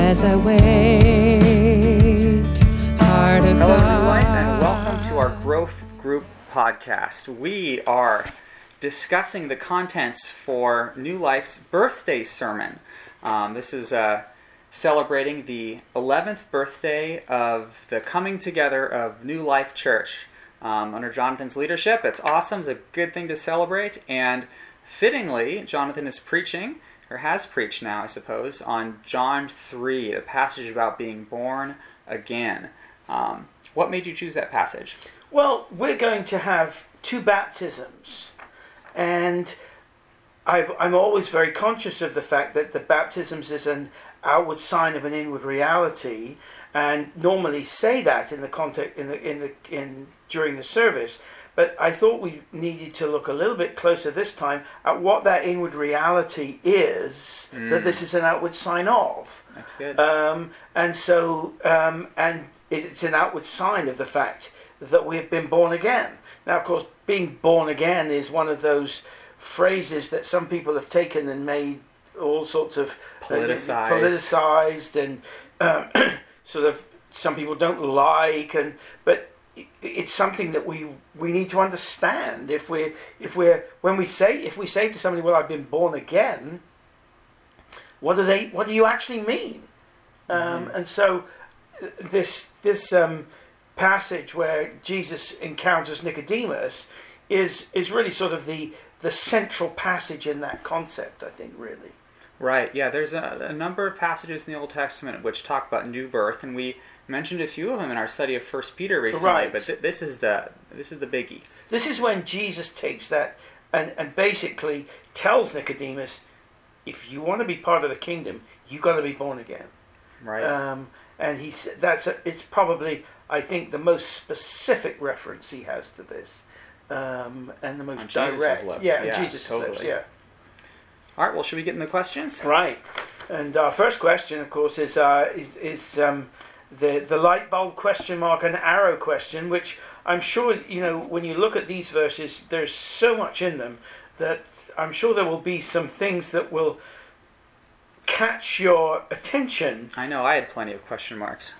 as I wait, heart of Hello, God. New Life, and welcome to our Growth Group podcast. We are discussing the contents for New Life's birthday sermon. This is celebrating the 11th birthday of the coming together of New Life Church under Jonathan's leadership. It's awesome. It's a good thing to celebrate. And fittingly, Jonathan is preaching, or has preached now, I suppose, on John 3, the passage about being born again. What made you choose that passage? Well, we're going to have two baptisms, and I'm always very conscious of the fact that the baptisms is an outward sign of an inward reality, and normally say that in the context during the service. But I thought we needed to look a little bit closer this time at what that inward reality is that this is an outward sign of. That's good. And it's an outward sign of the fact that we have been born again. Now, of course, being born again is one of those phrases that some people have taken and made all sorts of politicized and sort of some people don't like, but it's something that we need to understand. If we say to somebody, "Well, I've been born again," what do you actually mean? And so this passage where Jesus encounters Nicodemus is really sort of the central passage in that concept, I think, really. Right, yeah, there's a number of passages in the Old Testament which talk about new birth, and we mentioned a few of them in our study of 1 Peter recently, right. But this is the biggie. This is when Jesus takes that and basically tells Nicodemus, if you want to be part of the kingdom, you've got to be born again. Right. And it's probably, I think, the most specific reference he has to this, and the most direct. Jesus' lips, yeah. All right, well, should we get into the questions? Right. And our first question, of course, is the light bulb question mark and arrow question, which I'm sure, when you look at these verses, there's so much in them that I'm sure there will be some things that will catch your attention. I know, I had plenty of question marks.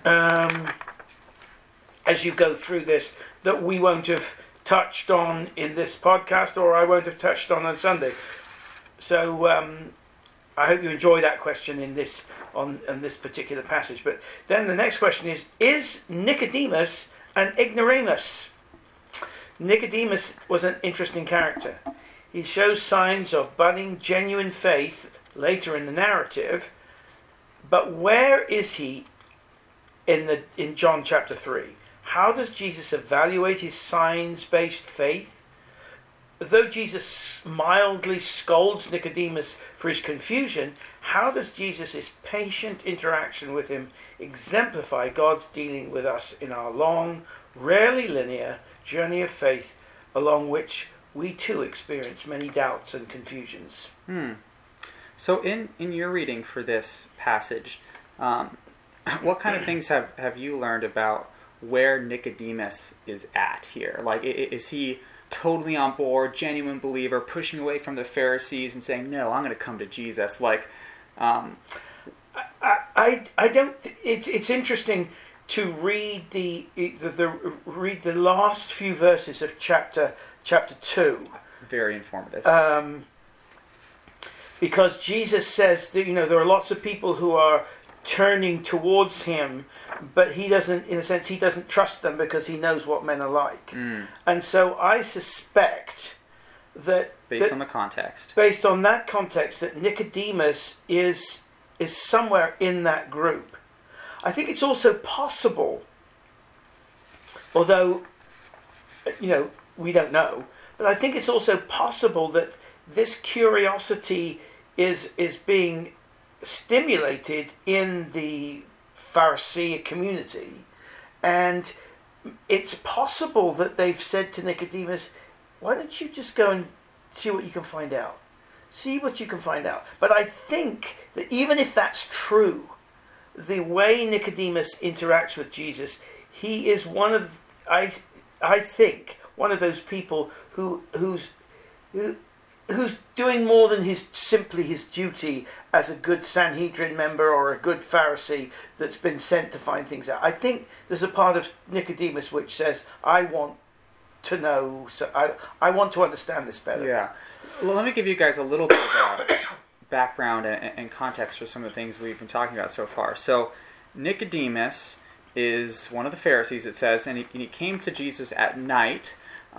As you go through this, that we won't have touched on in this podcast, or I won't have touched on Sunday. So I hope you enjoy that question in this this particular passage. But then the next question is Nicodemus an ignoramus? Nicodemus was an interesting character. He shows signs of budding genuine faith later in the narrative, but where is he in John chapter 3? How does Jesus evaluate his signs-based faith? Though Jesus mildly scolds Nicodemus for his confusion, how does Jesus' patient interaction with him exemplify God's dealing with us in our long, rarely linear journey of faith, along which we too experience many doubts and confusions? So in your reading for this passage, what kind of things have you learned about where Nicodemus is at here? Like, is he totally on board, genuine believer, pushing away from the Pharisees and saying, "No, I'm going to come to Jesus"? Like, I don't. It's interesting to read the last few verses of chapter 2. Very informative. Because Jesus says that there are lots of people who are turning towards him, but he doesn't, in a sense, he doesn't trust them because he knows what men are like. And so I suspect that based on the context, that Nicodemus is somewhere in that group. I think it's also possible, although we don't know, but I think it's also possible that this curiosity is being stimulated in the Pharisee community, and it's possible that they've said to Nicodemus, "Why don't you just go and see what you can find out? See what you can find out." But I think that even if that's true, the way Nicodemus interacts with Jesus, he is one of those people who who's doing more than simply his duty as a good Sanhedrin member or a good Pharisee that's been sent to find things out. I think there's a part of Nicodemus which says, I want to know, so I want to understand this better. Yeah. Well, let me give you guys a little bit of background and context for some of the things we've been talking about so far. So Nicodemus is one of the Pharisees, it says, and he came to Jesus at night.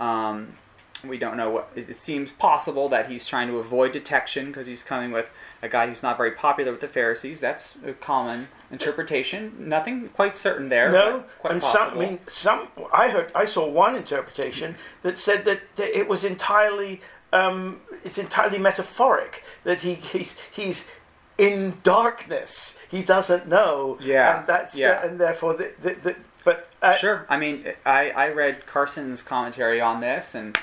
We don't know what. It seems possible that he's trying to avoid detection because he's coming with a guy who's not very popular with the Pharisees. That's a common interpretation. Nothing quite certain there. No, quite and possible. I saw one interpretation that said that it was entirely metaphoric, that he's in darkness. He doesn't know. Yeah, and and therefore but sure. I mean, I read Carson's commentary on this, and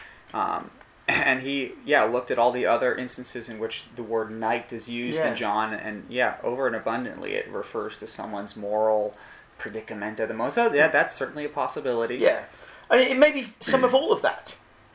he looked at all the other instances in which the word night is used in John, and over and abundantly it refers to someone's moral predicament at the most. So that's certainly a possibility. Yeah, I mean, it may be some of all of that.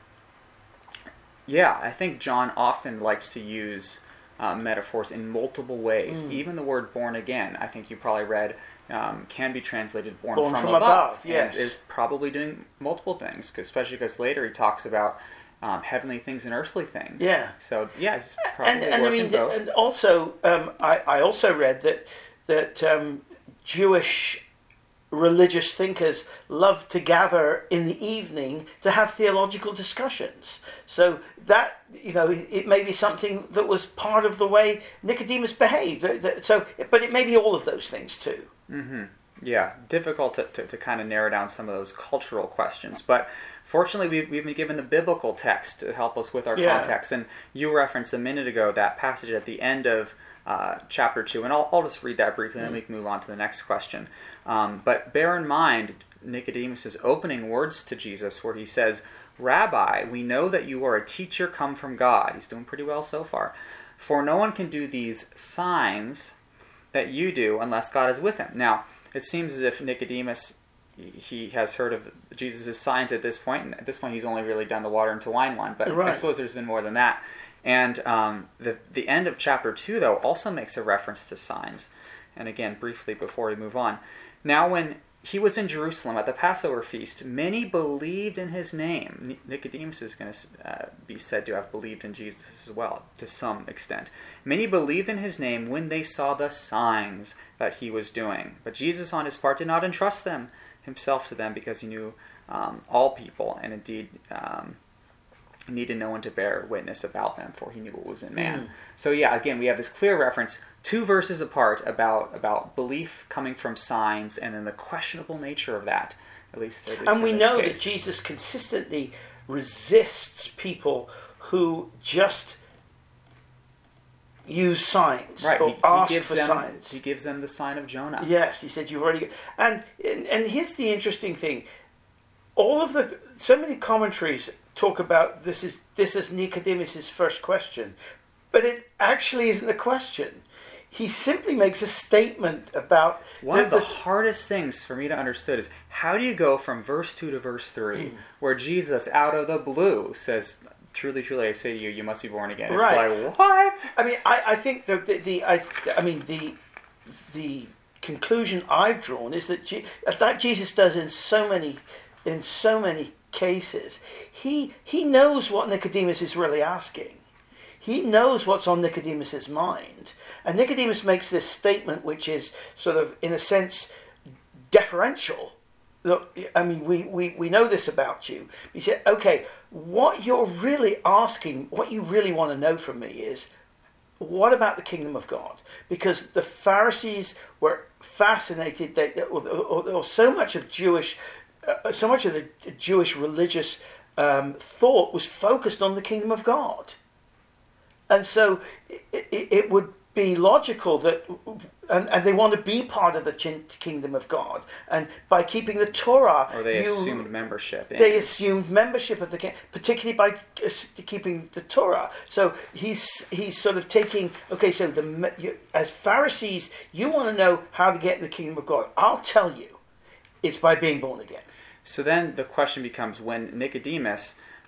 Yeah, I think John often likes to use metaphors in multiple ways. Even the word born again, I think you probably read, can be translated born from above. Yes. And is probably doing multiple things, especially because later he talks about heavenly things and earthly things. Yeah. So, he's probably and working both. And also, I also read that Jewish religious thinkers love to gather in the evening to have theological discussions. So that, it may be something that was part of the way Nicodemus behaved. But it may be all of those things too. Mm-hmm. Yeah, difficult to kind of narrow down some of those cultural questions. But fortunately, we've been given the biblical text to help us with our context. And you referenced a minute ago that passage at the end of chapter 2, and I'll just read that briefly, and then we can move on to the next question. But bear in mind Nicodemus' opening words to Jesus, where he says, "Rabbi, we know that you are a teacher come from God." He's doing pretty well so far. "For no one can do these signs that you do unless God is with him." Now, it seems as if Nicodemus, he has heard of Jesus' signs at this point, and at this point he's only really done the water into wine one, but I suppose there's been more than that. And the end of chapter 2, though, also makes a reference to signs. And again, briefly before we move on. "Now when he was in Jerusalem at the Passover feast, many believed in his name." Nicodemus is going to be said to have believed in Jesus as well, to some extent. "Many believed in his name when they saw the signs that he was doing. But Jesus on his part did not entrust himself to them, because he knew all people, and indeed needed no one to bear witness about them, for he knew what was in man." So again, we have this clear reference, 2 verses apart, about belief coming from signs, and then the questionable nature of that, at least and we know case. that Jesus consistently resists people who just use signs, right? Or he ask gives for them, signs. He gives them the sign of Jonah. Yes, he said, "You've already." And here's the interesting thing: so many commentaries talk about this is Nicodemus' first question, but it actually isn't a question. He simply makes a statement about... One of the hardest things for me to understand is, how do you go from verse 2 to verse 3, where Jesus, out of the blue, says, "Truly, truly, I say to you, you must be born again." It's like, what? I mean, I think the conclusion I've drawn is that that Jesus does in so many cases. He knows what Nicodemus is really asking. He knows what's on Nicodemus's mind. And Nicodemus makes this statement which is sort of, in a sense, deferential. Look, I mean, we know this about you. He said, okay, what you're really asking, what you really want to know from me is, what about the kingdom of God? Because the Pharisees were fascinated, or so much of the Jewish religious thought was focused on the kingdom of God. And so it would be logical that, and they want to be part of the kingdom of God, and by keeping the Torah, or they assumed membership. They assumed membership of the kingdom, particularly by keeping the Torah. So he's sort of taking, okay, so as Pharisees, you want to know how to get in the kingdom of God. I'll tell you, it's by being born again. So then the question becomes, when Nicodemus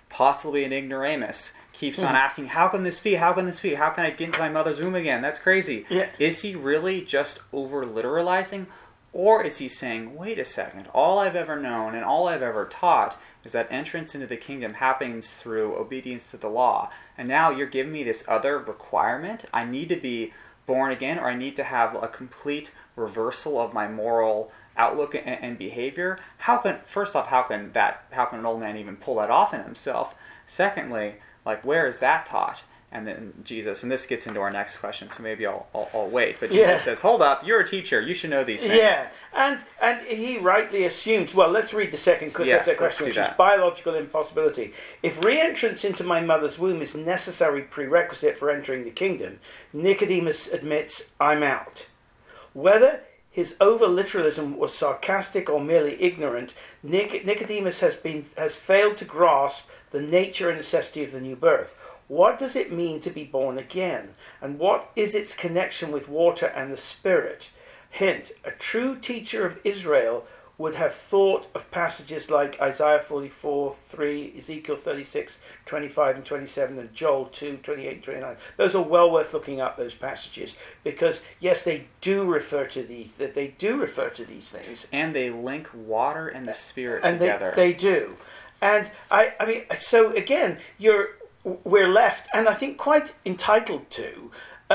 possibly an ignoramus, keeps on asking, how can this be? How can this be? How can I get into my mother's womb again? That's crazy. Yeah. Is he really just over-literalizing? Or is he saying, wait a second, all I've ever known and all I've ever taught is that entrance into the kingdom happens through obedience to the law. And now you're giving me this other requirement? I need to be born again, or I need to have a complete reversal of my moral outlook and behavior? First off, how can an old man even pull that off in himself? Secondly, like, where is that taught? And then Jesus, and this gets into our next question, so maybe I'll wait. But Jesus says, hold up, you're a teacher, you should know these things. Yeah, and he rightly assumes, well, let's read the second question, which is biological impossibility. If re-entrance into my mother's womb is necessary prerequisite for entering the kingdom, Nicodemus admits, I'm out. Whether his over-literalism was sarcastic or merely ignorant, Nicodemus has failed to grasp the nature and necessity of the new birth. What does it mean to be born again? And what is its connection with water and the Spirit? Hint, a true teacher of Israel would have thought of passages like Isaiah 44:3, Ezekiel 36:25 and 27, and Joel 2:28 and 29. Those are well worth looking up, those passages, because yes, they do refer to these things. And they link water and the Spirit together. They do. And I mean, so again, we're left, and I think quite entitled to,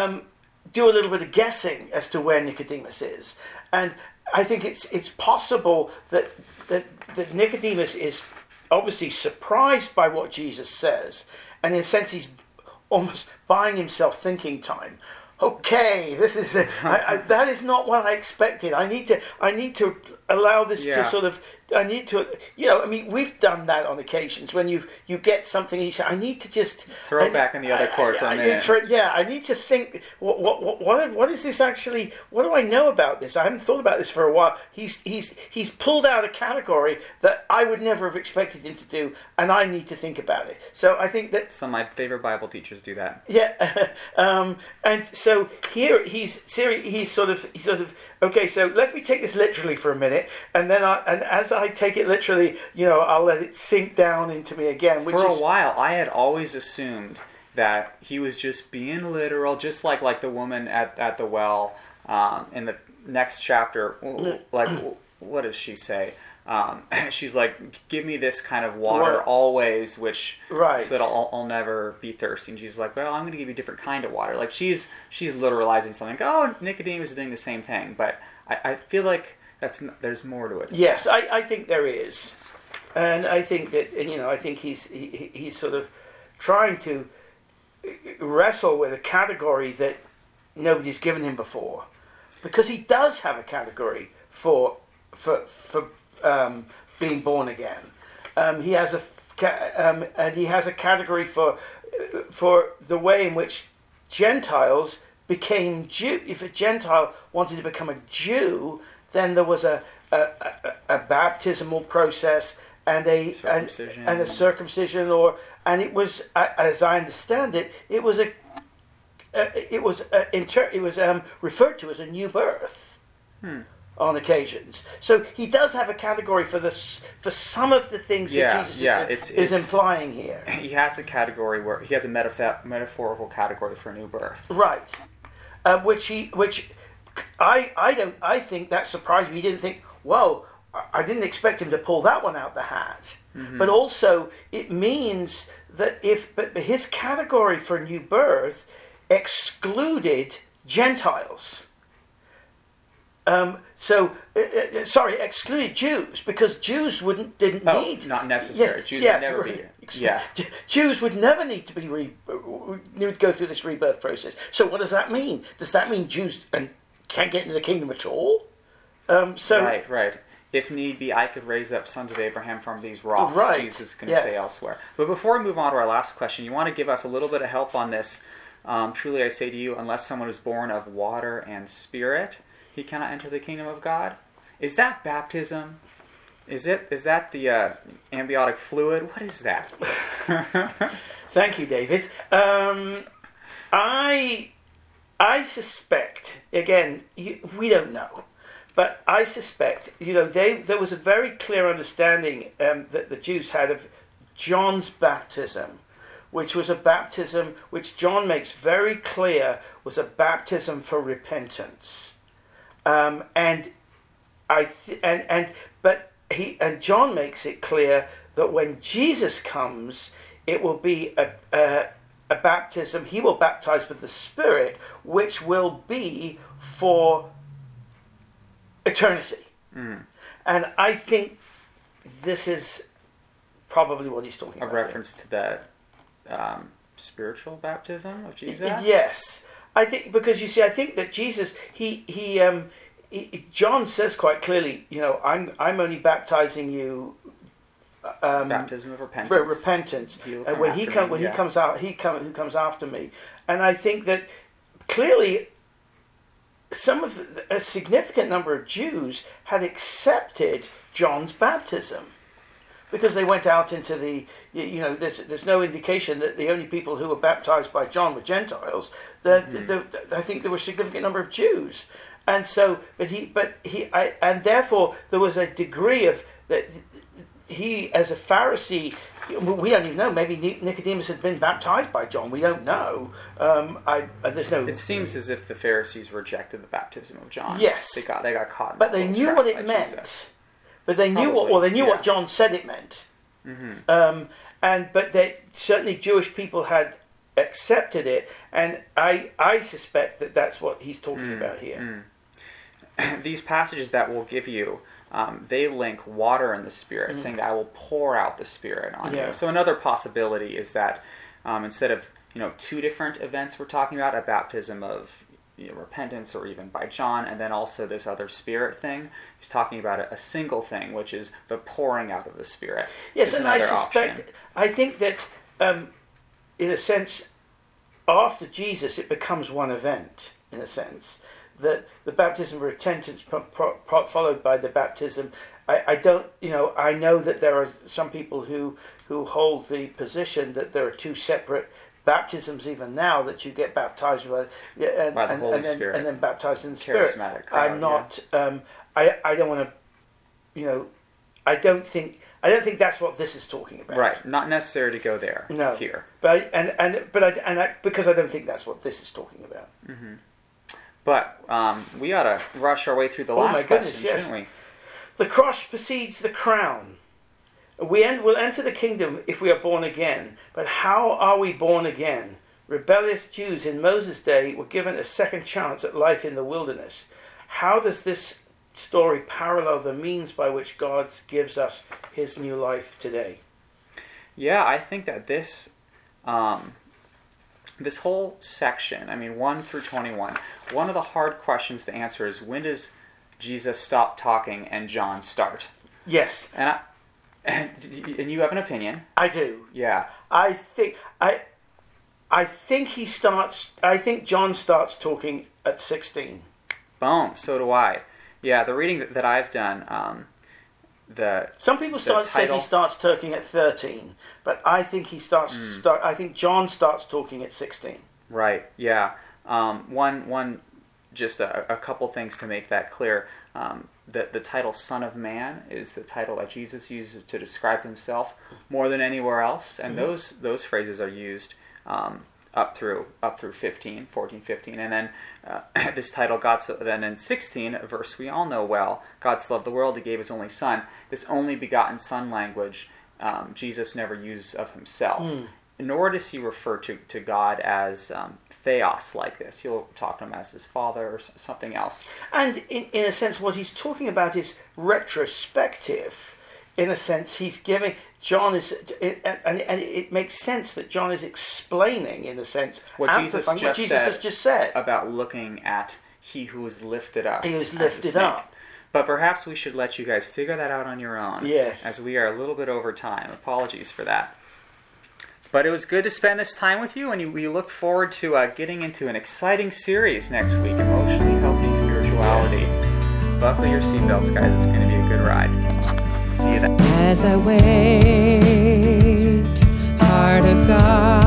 do a little bit of guessing as to where Nicodemus is. And I think it's possible that Nicodemus is obviously surprised by what Jesus says, and in a sense he's almost buying himself thinking time. Okay, this is that is not what I expected. I need to allow this to sort of. I need to, I mean, we've done that on occasions when you get something and you say, I need to just throw it back in the other court for a minute. I need to think. What is this actually? What do I know about this? I haven't thought about this for a while. He's pulled out a category that I would never have expected him to do, and I need to think about it. So I think that some of my favorite Bible teachers do that. Yeah, and so here he's sort of okay. So let me take this literally for a minute, and then as I take it literally, I'll let it sink down into me again. For a while, I had always assumed that he was just being literal, just like the woman at the well in the next chapter. Like, what does she say? She's like, give me this kind of water always, so that I'll never be thirsty. And she's like, well, I'm going to give you a different kind of water. Like, she's literalizing something. Oh, Nicodemus is doing the same thing. But I feel like there's more to it. Yes, I think there is. And I think that, I think he's sort of trying to wrestle with a category that nobody's given him before. Because he does have a category for being born again. He has a category for the way in which Gentiles became Jew. If a Gentile wanted to become a Jew, then there was a baptismal process and a circumcision, and it was, as I understand it, it was referred to as a new birth. On occasions. So he does have a category for some of the things that Jesus is implying here. He has a category where he has a metaphorical category for a new birth. Right. Which I think that surprised me. He didn't think, whoa, I didn't expect him to pull that one out the hat. Mm-hmm. But also it means that but his category for new birth excluded Gentiles. Excluded Jews, because Jews didn't need. Not necessary. Jews would never be. Yeah. Jews would never need to go through this rebirth process. So what does that mean? Does that mean Jews can't get into the kingdom at all? Right. If need be, I could raise up sons of Abraham from these rocks. Right. Jesus is going to say elsewhere. But before we move on to our last question, you want to give us a little bit of help on this. Truly I say to you, unless someone is born of water and Spirit, he cannot enter the kingdom of God. Is that baptism? Is that the amniotic fluid? What is that? Thank you, David. I suspect, again, we don't know, but I suspect, there was a very clear understanding that the Jews had of John's baptism, which was a baptism which John makes very clear was a baptism for repentance. John makes it clear that when Jesus comes, it will be a baptism. He will baptize with the Spirit, which will be for eternity. And I think this is probably what he's talking about. A reference to the spiritual baptism of Jesus? Yes. I think, because you see, I think that Jesus, John says quite clearly, I'm only baptizing you baptism of repentance. For repentance. When he comes comes after me. And I think that clearly a significant number of Jews had accepted John's baptism, because they went out into the, there's no indication that the only people who were baptized by John were Gentiles. I think there were a significant number of Jews, and so, and therefore there was a degree of that. He, as a Pharisee, we don't even know. Maybe Nicodemus had been baptized by John. We don't know. There's no. It seems as if the Pharisees rejected the baptism of John. Yes, they got caught. But they knew what it meant. Jesus. But they knew what John said it meant. But certainly Jewish people had accepted it, and I suspect that that's what he's talking about here. These passages that we'll give you. They link water and the Spirit, saying that I will pour out the Spirit on you. So another possibility is that instead of two different events we're talking about, a baptism of repentance or even by John, and then also this other Spirit thing, he's talking about a single thing, which is the pouring out of the Spirit. Yes, and I think that in a sense, after Jesus, it becomes one event, in a sense. That the baptism of repentance followed by the baptism. I know that there are some people who hold the position that there are two separate baptisms even now, that you get baptized by the Holy Spirit and then baptized in the Spirit. I'm not. I don't want to. I don't think that's what this is talking about. Right. Not necessary to go there. No. Here. But because I don't think that's what this is talking about. But we ought to rush our way through the last question, shouldn't we? The cross precedes the crown. We'll enter the kingdom if we are born again. But how are we born again? Rebellious Jews in Moses' day were given a second chance at life in the wilderness. How does this story parallel the means by which God gives us his new life today? Yeah, I think that this whole section, 1 through 21, one of the hard questions to answer is, when does Jesus stop talking and John start? Yes. And you have an opinion. I do. Yeah. I think he starts. I think John starts talking at 16. Boom. So do I. Yeah. The reading that I've done. Some people says he starts talking at 13, but I think he starts. I think John starts talking at 16. Right. Yeah. Just a couple things to make that clear. The title "Son of Man" is the title that Jesus uses to describe himself more than anywhere else, and those phrases are used up through 14, 15, and then this title, then in 16, a verse we all know well, God so loved the world, he gave his only Son. This only begotten Son language, Jesus never uses of himself, nor does he refer to God as theos like this. He'll talk to him as his Father or something else. And in a sense, what he's talking about is retrospective. In a sense, he's giving... John is, and it makes sense that John is explaining, in a sense, what Jesus has just said about looking at he who is lifted up. He was lifted up. But perhaps we should let you guys figure that out on your own. Yes. As we are a little bit over time. Apologies for that. But it was good to spend this time with you, and we look forward to getting into an exciting series next week, Emotionally Healthy Spirituality. Buckle your seatbelts, guys. It's going to be a good ride. See you then. As I wait, heart of God.